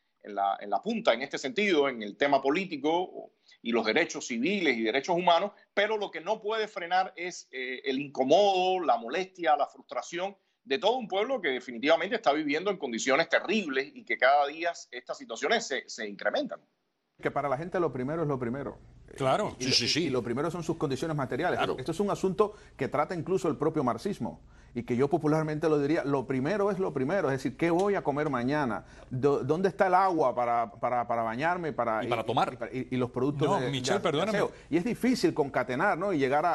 la punta en este sentido, en el tema político y los derechos civiles y derechos humanos, pero lo que no puede frenar es el incomodo, la molestia, la frustración de todo un pueblo que definitivamente está viviendo en condiciones terribles y que cada día estas situaciones se incrementan. Que para la gente lo primero es lo primero. Claro. Y lo primero son sus condiciones materiales. Claro. Esto es un asunto que trata incluso el propio marxismo y que yo popularmente lo diría, lo primero es lo primero, es decir, ¿qué voy a comer mañana? ¿Dónde está el agua para bañarme y para tomar? Y los productos no, Michel, perdóname. aseo. Y es difícil concatenar, ¿no? Y llegar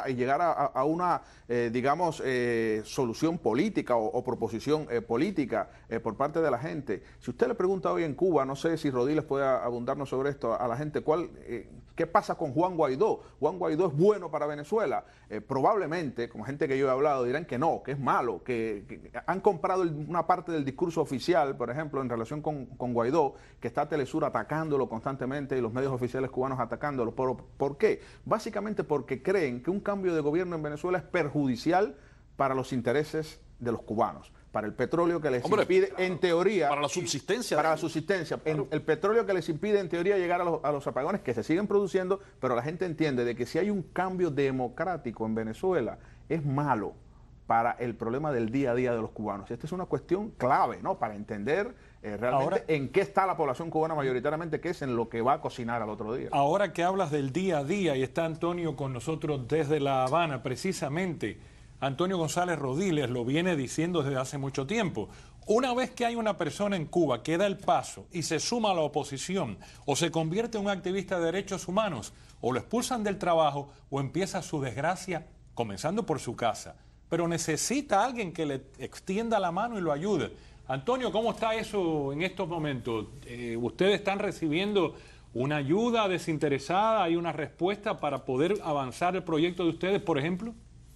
a una, digamos, solución política o proposición política por parte de la gente. Si usted le pregunta hoy en Cuba, no sé si Rodiles puede abundarnos sobre esto, a la gente, ¿qué pasa con Juan Guaidó? ¿Juan Guaidó es bueno para Venezuela? Probablemente, como gente que yo he hablado, dirán que no, que es malo, que han comprado una parte del discurso oficial, por ejemplo, en relación con Guaidó, que está Telesur atacándolo constantemente y los medios oficiales cubanos atacándolo. ¿Por qué? Básicamente porque creen que un cambio de gobierno en Venezuela es perjudicial para los intereses de los cubanos, para el petróleo que les impide, en teoría... Para la subsistencia. Para la subsistencia. Claro. El petróleo que les impide, en teoría, llegar a los apagones que se siguen produciendo, pero la gente entiende de que si hay un cambio democrático en Venezuela, es malo para el problema del día a día de los cubanos. Esta es una cuestión clave, ¿no? Para entender realmente ahora, en qué está la población cubana mayoritariamente, que es en lo que va a cocinar al otro día. Ahora que hablas del día a día, y está Antonio con nosotros desde La Habana, precisamente, Antonio González Rodiles lo viene diciendo desde hace mucho tiempo. Una vez que hay una persona en Cuba que da el paso y se suma a la oposición o se convierte en un activista de derechos humanos, o lo expulsan del trabajo o empieza su desgracia comenzando por su casa. Pero necesita a alguien que le extienda la mano y lo ayude. Antonio, ¿cómo está eso en estos momentos? ¿Ustedes están recibiendo una ayuda desinteresada? ¿Hay una respuesta para poder avanzar el proyecto de ustedes, por ejemplo?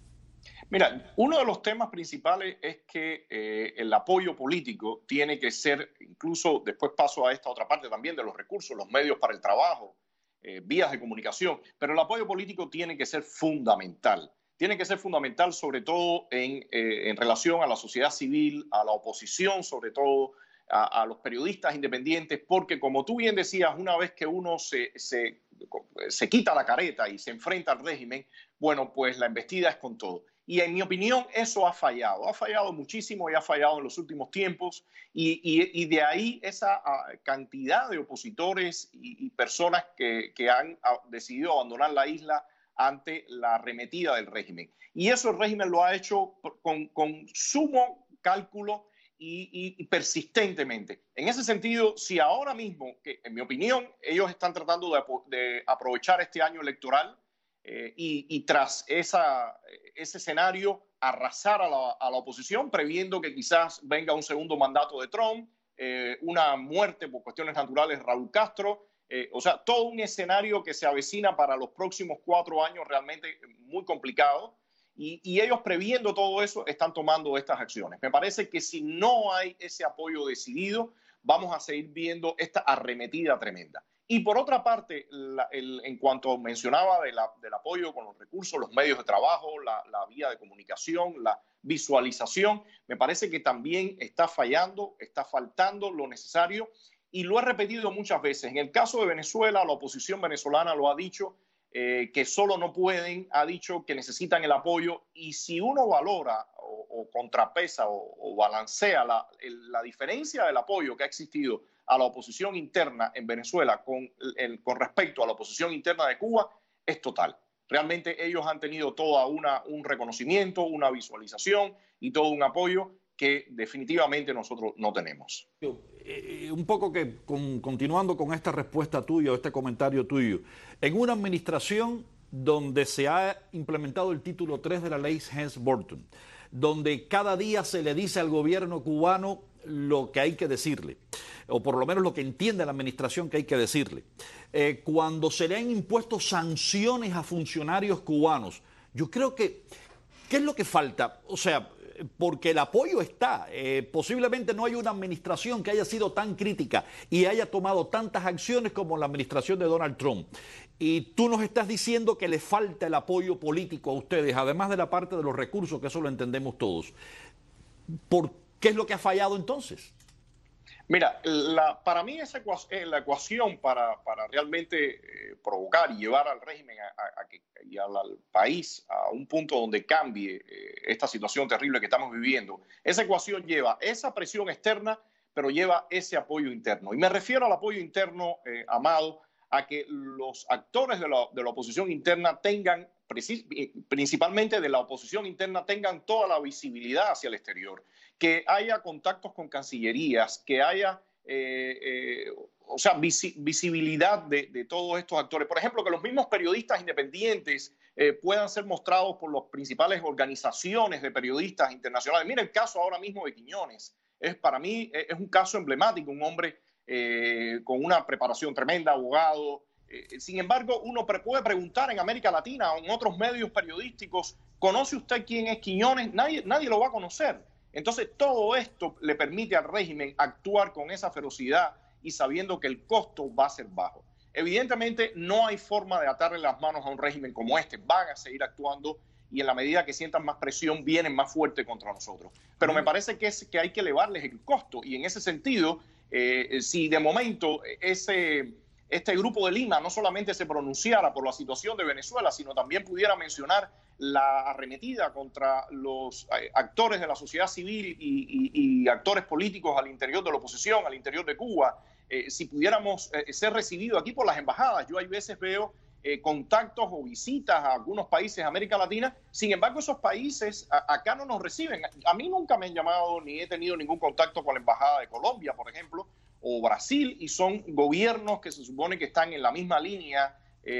Mira, uno de los temas principales es que el apoyo político tiene que ser, incluso después paso a esta otra parte también de los recursos, los medios para el trabajo, vías de comunicación, pero el apoyo político tiene que ser fundamental. Tiene que ser fundamental sobre todo en relación a la sociedad civil, a la oposición, sobre todo a los periodistas independientes, porque como tú bien decías, una vez que uno se quita la careta y se enfrenta al régimen, bueno, pues la embestida es con todo. Y en mi opinión eso ha fallado muchísimo y ha fallado en los últimos tiempos y de ahí esa cantidad de opositores y personas que han decidido abandonar la isla ante la arremetida del régimen. Y eso el régimen lo ha hecho con sumo cálculo y persistentemente. En ese sentido, si ahora mismo, que en mi opinión, ellos están tratando de aprovechar este año electoral y tras ese escenario arrasar a la oposición, previendo que quizás venga un segundo mandato de Trump una muerte por cuestiones naturales de Raúl Castro. O sea, todo un escenario que se avecina para los próximos 4 años realmente muy complicado. Y ellos, previendo todo eso, están tomando estas acciones. Me parece que si no hay ese apoyo decidido, vamos a seguir viendo esta arremetida tremenda. Y por otra parte, en cuanto mencionaba del apoyo con los recursos, los medios de trabajo, la vía de comunicación, la visualización, me parece que también está fallando, está faltando lo necesario. Y lo he repetido muchas veces. En el caso de Venezuela, la oposición venezolana lo ha dicho, que solo no pueden, ha dicho que necesitan el apoyo. Y si uno valora o contrapesa o balancea la diferencia del apoyo que ha existido a la oposición interna en Venezuela con respecto a la oposición interna de Cuba, es total. Realmente ellos han tenido todo un reconocimiento, una visualización y todo un apoyo que definitivamente nosotros no tenemos. Un poco que continuando con esta respuesta tuya o este comentario tuyo, en una administración donde se ha implementado el título 3 de la ley Helms-Burton, donde cada día se le dice al gobierno cubano lo que hay que decirle, o por lo menos lo que entiende la administración que hay que decirle, cuando se le han impuesto sanciones a funcionarios cubanos, yo creo que, ¿qué es lo que falta? O sea, porque el apoyo está, posiblemente no hay una administración que haya sido tan crítica y haya tomado tantas acciones como la administración de Donald Trump. Y tú nos estás diciendo que le falta el apoyo político a ustedes, además de la parte de los recursos, que eso lo entendemos todos. ¿Por qué es lo que ha fallado entonces? Mira, para mí la ecuación para realmente provocar y llevar al régimen y al país a un punto donde cambie esta situación terrible que estamos viviendo, esa ecuación lleva esa presión externa, pero lleva ese apoyo interno. Y me refiero al apoyo interno, Amado, a que los actores de la oposición interna tengan, principalmente de la oposición interna, tengan toda la visibilidad hacia el exterior, que haya contactos con cancillerías, que haya visibilidad de todos estos actores. Por ejemplo, que los mismos periodistas independientes puedan ser mostrados por las principales organizaciones de periodistas internacionales. Mira el caso ahora mismo de Quiñones. Para mí es un caso emblemático, un hombre con una preparación tremenda, abogado. Sin embargo, uno puede preguntar en América Latina o en otros medios periodísticos, ¿conoce usted quién es Quiñones? Nadie lo va a conocer. Entonces, todo esto le permite al régimen actuar con esa ferocidad y sabiendo que el costo va a ser bajo. Evidentemente, no hay forma de atarle las manos a un régimen como este. Van a seguir actuando y en la medida que sientan más presión, vienen más fuerte contra nosotros. Pero me parece que hay que elevarles el costo. Y en ese sentido, si de momento este grupo de Lima no solamente se pronunciara por la situación de Venezuela, sino también pudiera mencionar la arremetida contra los actores de la sociedad civil y actores políticos al interior de la oposición, al interior de Cuba, si pudiéramos ser recibidos aquí por las embajadas. Yo hay veces veo contactos o visitas a algunos países de América Latina, sin embargo esos países acá no nos reciben. A mí nunca me han llamado ni he tenido ningún contacto con la embajada de Colombia, por ejemplo, o Brasil, y son gobiernos que se supone que están en la misma línea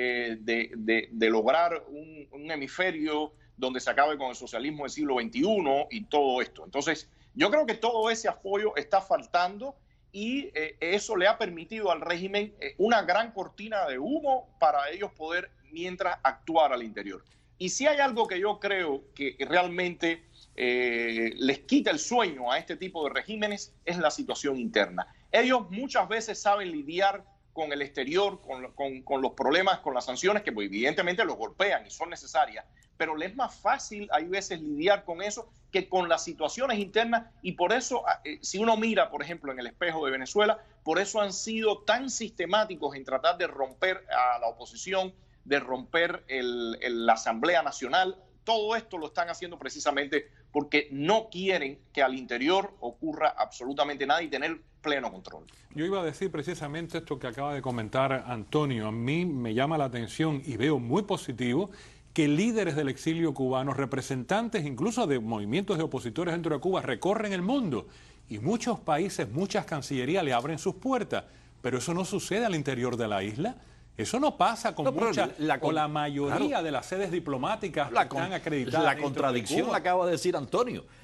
de lograr un hemisferio donde se acabe con el socialismo del siglo XXI y todo esto. Entonces, yo creo que todo ese apoyo está faltando y eso le ha permitido al régimen una gran cortina de humo para ellos poder mientras actuar al interior. Y si hay algo que yo creo que realmente les quita el sueño a este tipo de regímenes es la situación interna. Ellos muchas veces saben lidiar con el exterior, con los problemas, con las sanciones que pues, evidentemente los golpean y son necesarias, pero les es más fácil hay veces lidiar con eso que con las situaciones internas y por eso, si uno mira, por ejemplo, en el espejo de Venezuela, por eso han sido tan sistemáticos en tratar de romper a la oposición, de romper la Asamblea Nacional. Todo esto lo están haciendo precisamente porque no quieren que al interior ocurra absolutamente nada y tener pleno control. Yo iba a decir precisamente esto que acaba de comentar Antonio. A mí me llama la atención y veo muy positivo que líderes del exilio cubano, representantes incluso de movimientos de opositores dentro de Cuba, recorren el mundo y muchos países, muchas cancillerías le abren sus puertas, pero eso no sucede al interior de la isla. Eso no pasa con la mayoría de las sedes diplomáticas que están acreditadas. La contradicción la acaba de decir Antonio.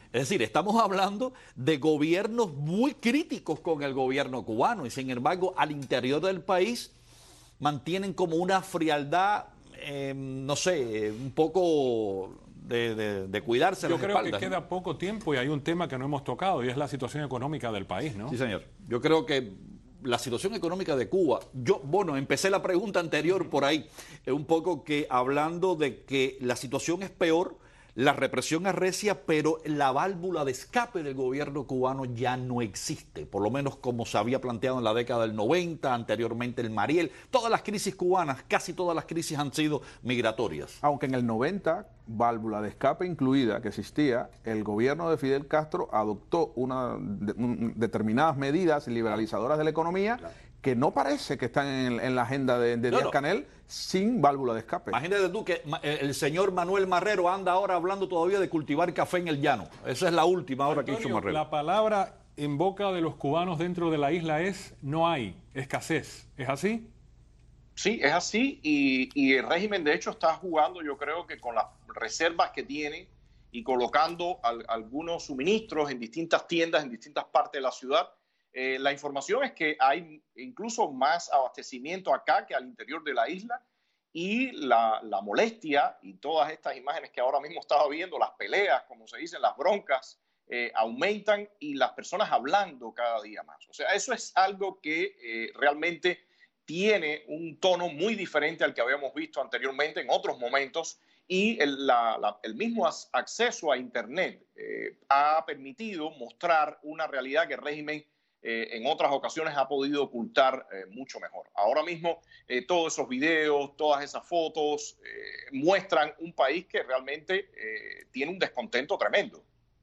Es decir, estamos hablando de gobiernos muy críticos con el gobierno cubano y sin embargo al interior del país mantienen como una frialdad, no sé, un poco de cuidarse las espaldas. Yo creo que queda poco tiempo y hay un tema que no hemos tocado y es la situación económica del país, ¿no? Sí, señor. Yo creo que la situación económica de Cuba, empecé la pregunta anterior por ahí, un poco que hablando de que la situación es peor, la represión arrecia, pero la válvula de escape del gobierno cubano ya no existe, por lo menos como se había planteado en la década del 90, anteriormente el Mariel. Todas las crisis cubanas, casi todas las crisis han sido migratorias. Aunque en el 90, válvula de escape incluida que existía, el gobierno de Fidel Castro adoptó determinadas medidas liberalizadoras de la economía que no parece que están en la agenda de Díaz-Canel, sin válvula de escape. Imagínate tú que el señor Manuel Marrero anda ahora hablando todavía de cultivar café en el llano. Esa es la última hora que hizo Marrero. La palabra en boca de los cubanos dentro de la isla es no hay, escasez. ¿Es así? Sí, es así y el régimen de hecho está jugando, yo creo que con las reservas que tiene y colocando algunos suministros en distintas tiendas, en distintas partes de la ciudad. La información es que hay incluso más abastecimiento acá que al interior de la isla y la molestia y todas estas imágenes que ahora mismo estaba viendo, las peleas, como se dicen, las broncas, aumentan y las personas hablando cada día más. O sea, eso es algo que realmente tiene un tono muy diferente al que habíamos visto anteriormente en otros momentos y el mismo acceso a Internet ha permitido mostrar una realidad que el régimen en otras ocasiones ha podido ocultar mucho mejor. Ahora mismo todos esos videos, todas esas fotos muestran un país que realmente tiene un descontento tremendo.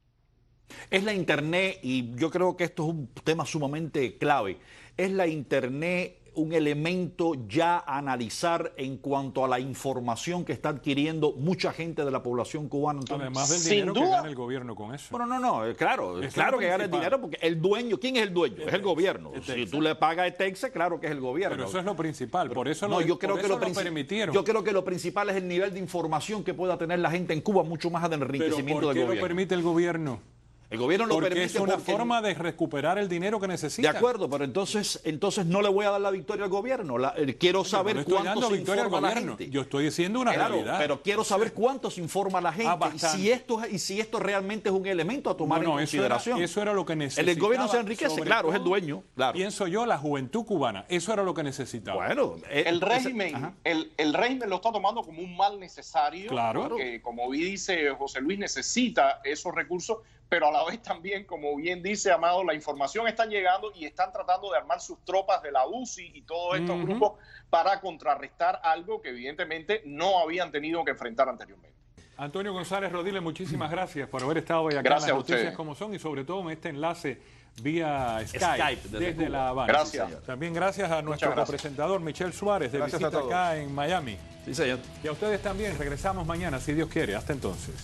Es la Internet, y yo creo que esto es un tema sumamente clave, es la Internet un elemento ya a analizar en cuanto a la información que está adquiriendo mucha gente de la población cubana. Entonces, además del dinero que gana el gobierno con eso. Bueno, claro que gana el dinero porque el dueño, ¿quién es el dueño? Es el gobierno. Si tú le pagas el Texas, claro que es el gobierno. Pero eso es lo principal, por eso yo creo que lo permitieron. Yo creo que lo principal es el nivel de información que pueda tener la gente en Cuba, mucho más del enriquecimiento del gobierno. ¿Por qué lo permite el gobierno? El gobierno lo permite es una forma de recuperar el dinero que necesita. De acuerdo, pero entonces no le voy a dar la victoria al gobierno. Quiero saber cuánto se informa la gente. Yo estoy diciendo una realidad. Pero quiero saber cuánto se informa la gente y si esto realmente es un elemento a tomar en consideración. Eso era lo que necesitaba. El gobierno se enriquece, claro, es el dueño. Claro. Pienso yo, la juventud cubana, eso era lo que necesitaba. Bueno, el régimen lo está tomando como un mal necesario. Claro. Porque, como dice José Luis, necesita esos recursos, pero a la vez también, como bien dice Amado, la información está llegando y están tratando de armar sus tropas de la UCI y todos estos grupos para contrarrestar algo que evidentemente no habían tenido que enfrentar anteriormente. Antonio González Rodiles, muchísimas gracias por haber estado hoy acá. Gracias en Las a ustedes. Noticias como son y sobre todo en este enlace vía Skype desde La Habana. Gracias. También gracias a nuestro copresentador Michel Suárez de visita acá en Miami. Sí, señor. Y a ustedes también. Regresamos mañana, si Dios quiere. Hasta entonces.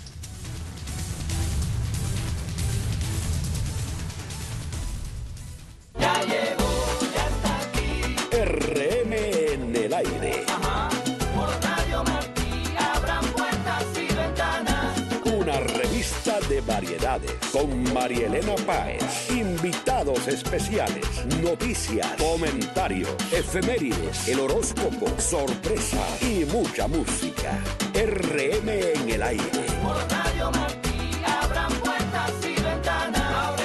Ya llegó, ya está aquí. RM en el aire. Por Radio Martí abran puertas y ventanas. Una revista de variedades con Marielena Páez. Invitados especiales, noticias, comentarios, efemérides, el horóscopo, sorpresa y mucha música. RM en el aire. Por Radio Martí abran puertas y ventanas.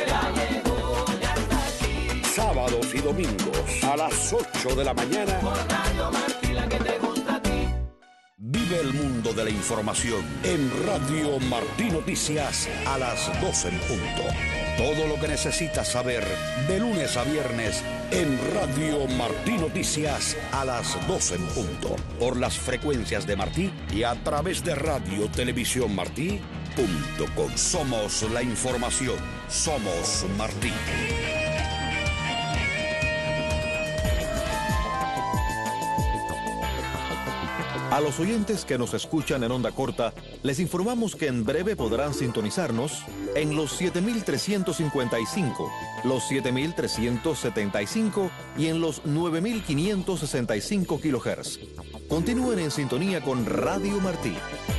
Sábados y domingos a las 8 de la mañana. Por Radio Martí, la que te gusta a ti. Vive el mundo de la información en Radio Martí Noticias a las 12 en punto. Todo lo que necesitas saber de lunes a viernes en Radio Martí Noticias a las 12 en punto. Por las frecuencias de Martí y a través de Radio Televisión Martí.com. Somos la información. Somos Martí. A los oyentes que nos escuchan en onda corta, les informamos que en breve podrán sintonizarnos en los 7355, los 7375 y en los 9565 kHz. Continúen en sintonía con Radio Martí.